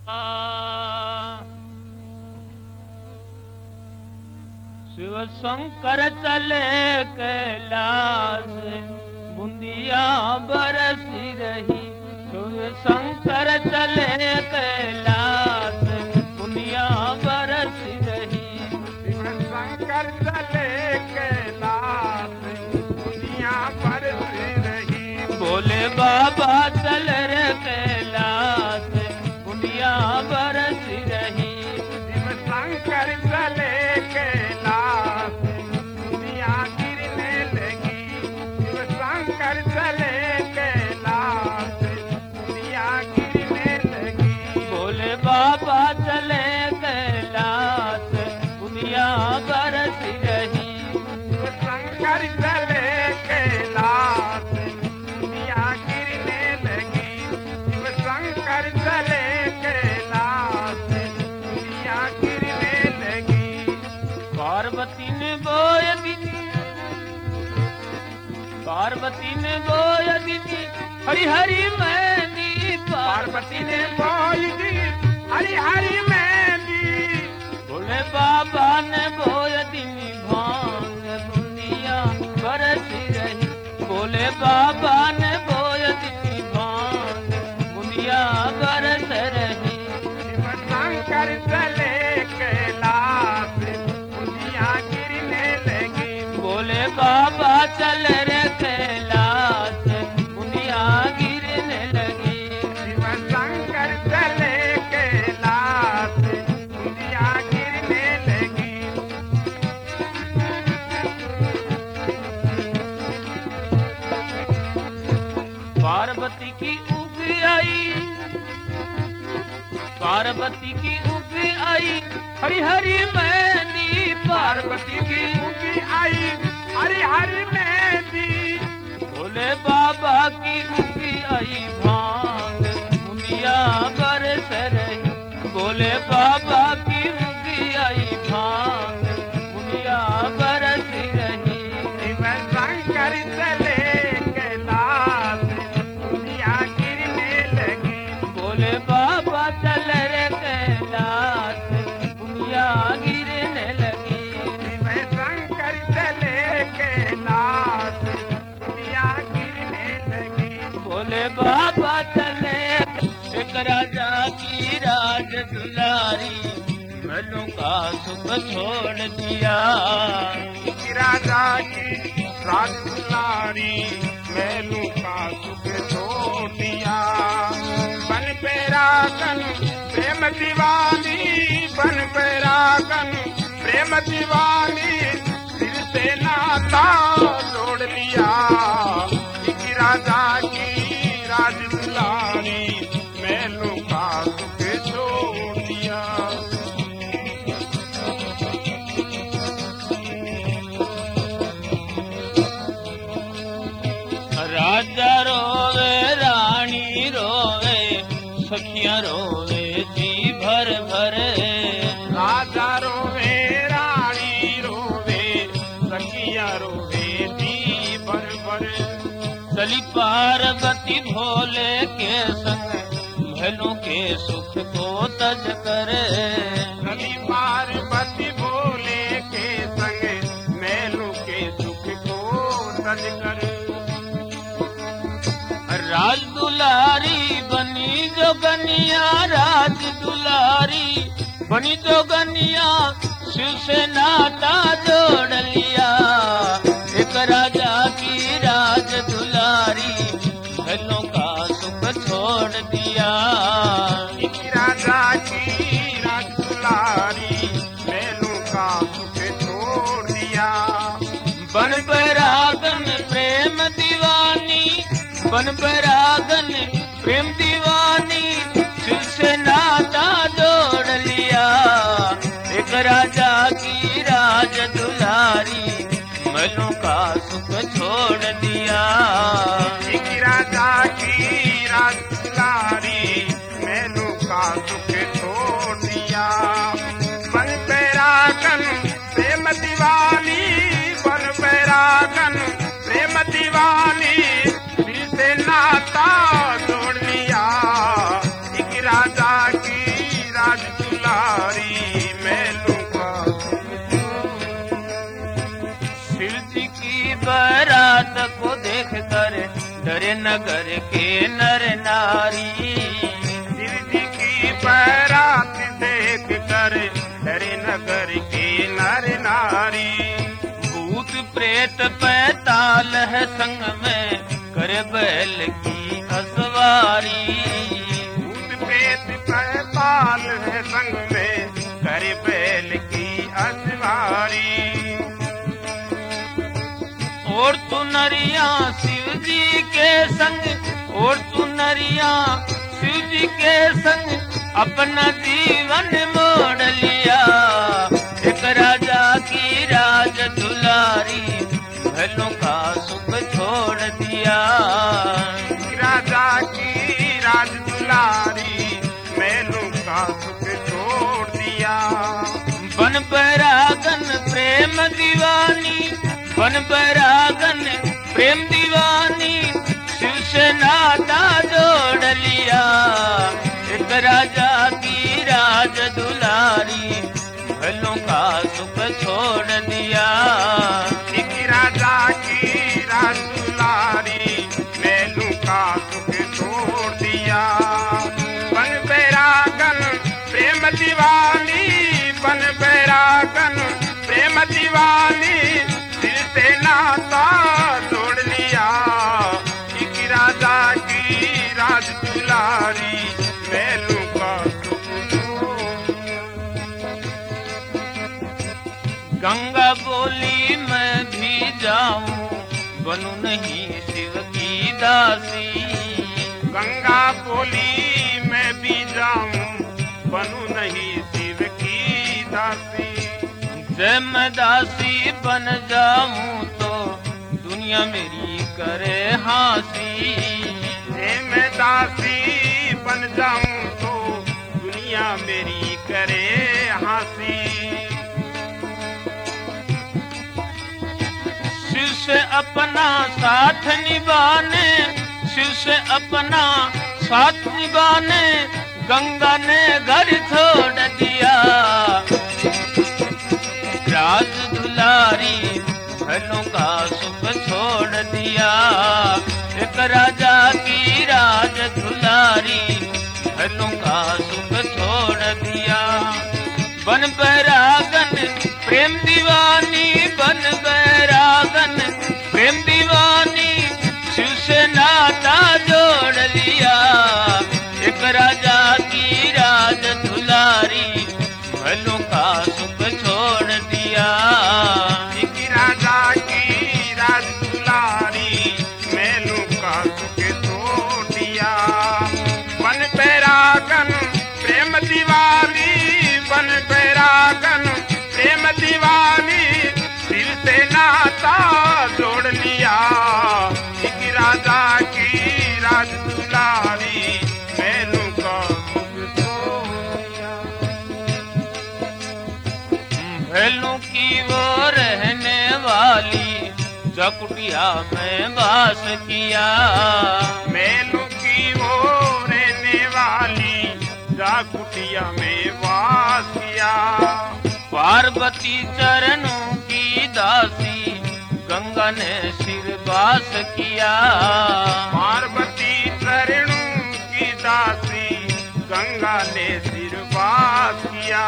शिव शंकर चले कैलाश, बूंदिया बरसी रही। शिव शंकर चले कैलाश, बूंदिया बरसी रही। शिव शंकर चले कैलाश, बूंदिया बरसी रही। बोले बाबा चल रे कैलाश, बूंदिया बरसी रही। शिव शंकर चले कैलाश, बूंदिया गिरने लगी। शिव शंकर चले कैलाश, बूंदिया गिरने लगी। बोले बाबा चले कैलाश, बूंदिया बरसी रही। शिव शंकर चले कैलाश, बूंदिया गिरने लगी। शिव शंकर चले कैलाश, बूंदिया गिरने लगी। पार्वती ने बोया दीदी, पार्वती ने बोया दीदी, हरि हरि मेहंदी। पार्वती ने बोल दी हरी हरी मेहंदी। बोले बाबा ने बोया दीदी, भांग बूंदिया बरसी रही। बोले बाबा ने बोया दीदी, भांग बूंदिया बरस रही। शिव शंकर चले कैलाश, बूंदिया गिरने लगी। बोले बाबा चल रे कैलाश, बूंदिया गिरने लगी। शिव शंकर चले कैलाश, बूंदिया गिरने लगी। पार्वती की उगी आई, पार्वती की उगी आई, हरि हरि मेहंदी। पार्वती की उगी आई हरी हरी मेहंदी। बोले बाबा की उगी आई, भांग बूंदिया बरस रही। बोले बाबा की उगी आई, भांग बूंदिया बरस रही। शिव शंकर चले कैलाश, बूंदिया गिरने लगी। बोले बाबा चल रे कैलाश, बूंदिया गिरने लगी। शिव शंकर चले कैलाश, बूंदिया गिरने लगी। बोले बाबा चले एक राजा की राज दुलारी, महलों का सुख छोड़ दिया। राजा की राजकुमारी, महलों का सुख छोड़ दिया। बन पे रागन प्रेम दीवानी, बन पे रागन प्रेम दीवानी। दिल से नाता जोड़ लिया। एक राजा की राजकुमारी, महलों का सुख छोड़ दिया। राजा रोवे, रानी रोवे, सखियां रोवे जी भर भर। राजा रोवे, रानी रोवे, सखिया रोवे दी भर भर। चली पार्वती भोले के संग, महलों के सुख को तज कर। कभी पार्वती भोले के संग, महलों के सुख को तज कर। राज दुलारी बनी जोगनिया, राज दुलारी बनी जोगनिया, शिव से नाता जोड़ लिया। एक राजा की राज दुलारी, महलों का सुख छोड़ दिया। एक राजा की राजकुमारी, महलों का सुख छोड़ दिया। बन बैरागन प्रेम दीवानी, बन बैरागन प्रेम दीवानी, शिव से नाता जोड़ लिया। एक राजा की राज दुलारी, महलों का सुख छोड़ दिया। एक राजा की राजकुमारी, तेरे नगर के नर नारी। शिव जी की बारात देख कर तेरे नगर के नर नारी। भूत प्रेत पैताल है संग में करे बैल की असवारी। भूत प्रेत पैताल है संग में करे बैल की असवारी। और तू नरिया शिव जी के संग, और तू नरिया शिव जी के संग अपना जीवन मोड़ लिया। एक राजा की राज दुलारी महलों का सुख छोड़ दिया। राजा की राज दुलारी महलों का सुख छोड़ दिया। बन बैरागन प्रेम दीवानी, बन बैरागन प्रेम दीवानी शिव से नाता जोड़ लिया। एक राजा की राज दुलारी महलों का सुख छोड़ दिया। एक राजा की राज दुलारी महलों का सुख छोड़ दिया। बन बैरागन प्रेम दीवानी, बन बैरागन प्रेम दीवानी दिल से नाता जोड़ लिया। एक राजा की राज दुलारी महलों का सुख छोड़ दिया। गंगा बोली मैं भी जाऊं बनूं नहीं शिव की दासी। गंगा बोली मैं भी जाऊं बनूं नहीं शिव की दासी। जय मैं दासी बन जाऊं तो दुनिया मेरी करे हासी। जय मैं दासी बन जाऊं तो दुनिया मेरी करे हंसी। शिव से अपना साथ निभाने, शिव से अपना साथ निभाने गंगा ने घर छोड़ दिया। राज दुलारी महलों का सुख छोड़ दिया। एक राजा की राज दुलारी महलों का सुख छोड़ दिया। बन बैरागन प्रेम दीवानी, बन बैरागन प्रेम दीवानी शिव से नाता जोड़ लिया। एक राजा की राज दुलारी महलों का सुख छोड़ दिया। एक राजा की राज दुलारी महलों का सुख छोड़ दिया। बन बैरागन प्रेम दीवानी, बन बैरागन प्रेम दीवानी दिल से नाता जोड़ लिया। एक राजा की राज दुलारी महलों का सुख छोड़ दिया। महलों की वो रहने वाली जा कुटिया में वास किया। महलों की वो रहने वाली जा कुटिया में वास किया। पार्वती चरणों की दासी गंगा ने सिर वास किया। पार्वती चरणों की दासी गंगा ने सिर वास किया।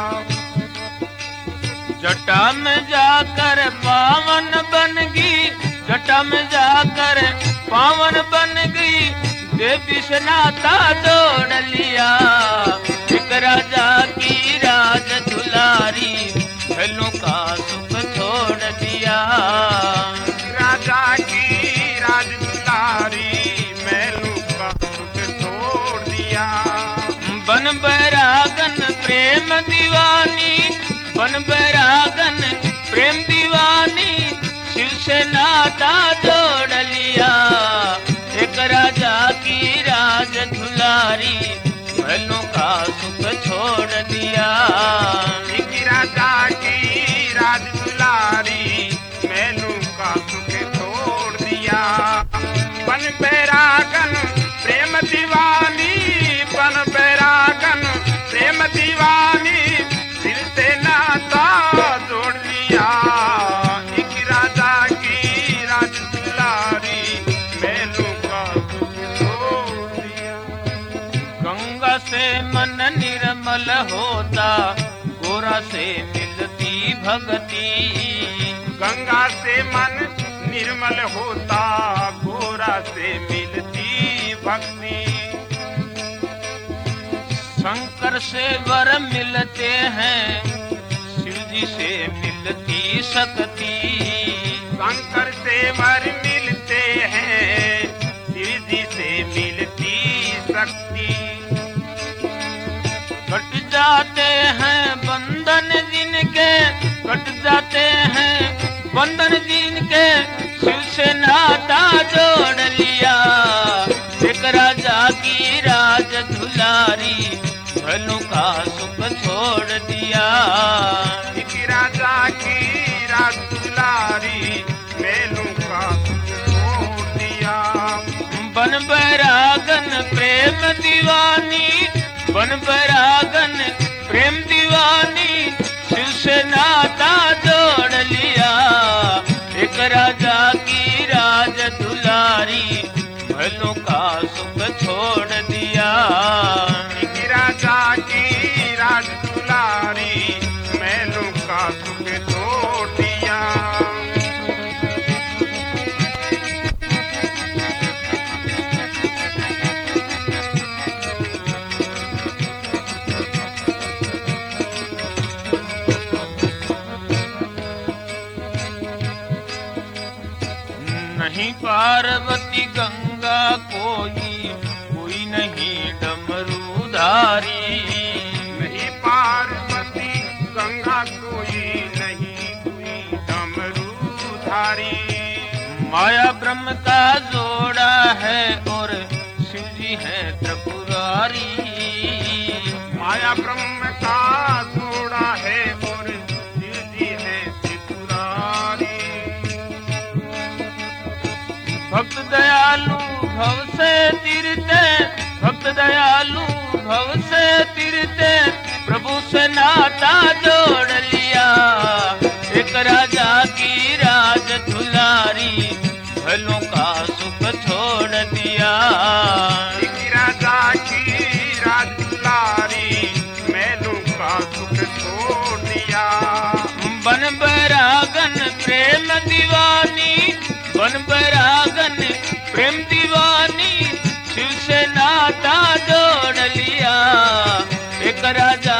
जटा में जाकर पावन बन गई, जटा में जाकर पावन बन गई देवी से नाता जोड़ लिया। एक राजा की राज दुलारी महलों का सुख छोड़ दिया। राजा की राज दुलारी महलों का सुख छोड़ दिया। बन बैरागन प्रेम दीवानी, बन बैरागन प्रेम दीवानी शिव से नाता जोड़ लिया। एक राजा की राज दुलारी महलों का सुख छोड़ दिया। एक राजा की राज दुलारी महलों का सुख छोड़ दिया। बन बैरागन प्रेम दीवानी, बन बैरागन प्रेम दीवानी दिल से नाता जोड़ लिया। एक राजा की राज दुलारी महलों का गंगा से मन निर्मल होता, गोरा से मिलती भक्ति। गंगा से मन निर्मल होता, गोरा से मिलती भक्ति। शंकर से वर मिलते हैं, शिव जी से मिलती शक्ति। शंकर से वर मिलते हैं, शिव जी से मिलती शक्ति। कट जाते हैं बंधन जिनके, कट जाते हैं बंधन जिनके, शिव से नाता जोड़ लिया। एक राजा की राज दुलारी, भलों का सुख छोड़ दिया। एक राजा की राज दुलारी, मेलों का सुख छोड़ दिया। बन बैरागन प्रेम दीवानी, बन बैरागन प्रेम दीवानी, शिव से नाता जोड़ लिया। एक राजा की राज दुलारी, भलों का सुख छोड़ दिया। एक राजा की राज दुलारी, मेलों का सुख छोड़ दिया। नहीं पार्वती गंगा कोई, कोई नहीं डमरूधारी। नहीं पार्वती गंगा कोई नहीं, कोई डमरूधारी। माया ब्रह्म का जोड़ा है, और शिव जी है त्रिपुरारी। माया ब्रह्म का जोड़ा है, और शिव जी है त्रिपुरारी। भक्त दयालु भव से तिरते, भक्त दयालु भव से तिरते, प्रभु से नाता जोड़ लिया। एक राजा की राज दुलारी, भलों का सुख छोड़ दिया। एक राजा की राज दुलारी, मेलों का सुख छोड़ दिया। बन बैरागन प्रेम दीवानी, बन बैरागन प्रेम दीवानी, शिव से नाता जोड़ लिया। एक राजा